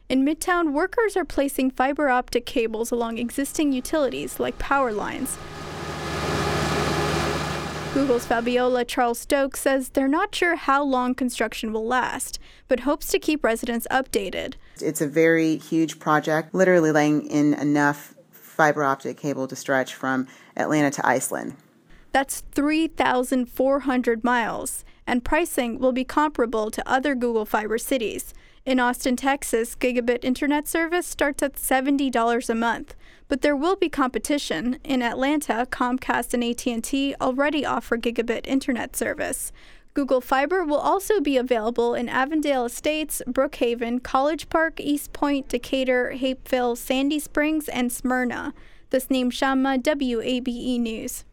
In Midtown, workers are placing fiber optic cables along existing utilities like power lines. Google's Fabiola Charles Stokes says they're not sure how long construction will last, but hopes to keep residents updated. It's a very huge project, literally laying in enough fiber optic cable to stretch from Atlanta to Iceland. That's 3,400 miles, and pricing will be comparable to other Google Fiber cities. In Austin, Texas, gigabit internet service starts at $70 a month, but there will be competition. In Atlanta, Comcast and AT&T already offer gigabit internet service. Google Fiber will also be available in Avondale Estates, Brookhaven, College Park, East Point, Decatur, Hapeville, Sandy Springs, and Smyrna. Tasneem Shamma, WABE News.